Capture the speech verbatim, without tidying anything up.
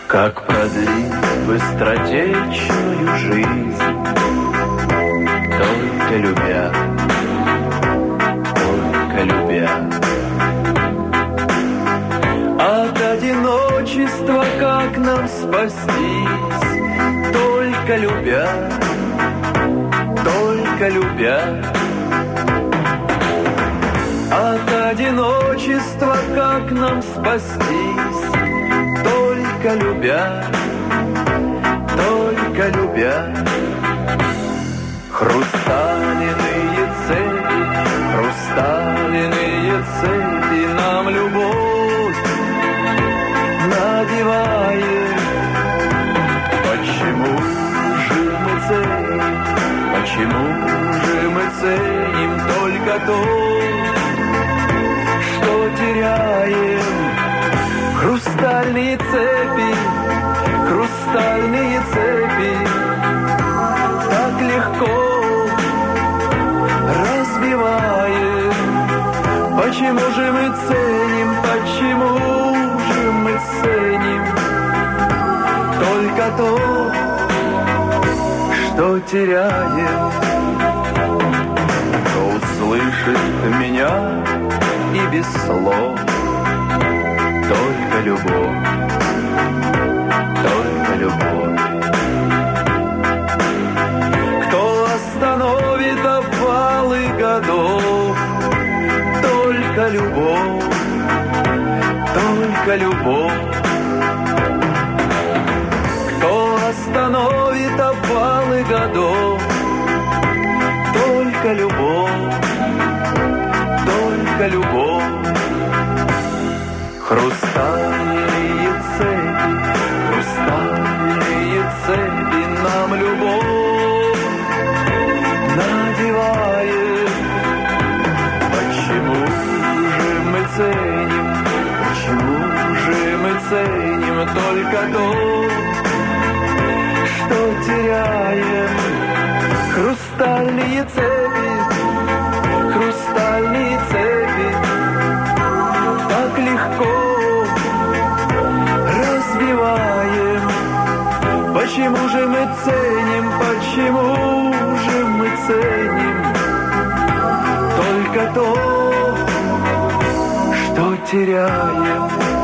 Как продлить быстротечную жизнь, только любя, только любя. От одиночества как нам спастись, только любя, только любя. От одиночества как нам спастись, только любя, только любя. Хрустальные цепи, хрустальные цепи нам любовь надевает. Почему же мы ценим, почему же мы ценим только то, что теряем? Хрустальные цепи, хрустальные цепи так легко разбиваем. Почему же мы ценим, почему же мы ценим только то, что теряем? Кто услышит меня и без слов, только любовь, только любовь. Кто остановит обвалы годов, только любовь, только любовь. Кто остановит обвалы годов, только любовь, только любовь. Хрустальные цепи, хрустальные цепи нам любовь надевает. Почему же мы ценим, почему же мы ценим только то, что теряем? Хрустальные цепи, хрустальные цепи так легко разбиваем. Почему же мы ценим, почему же мы ценим только то, что теряем?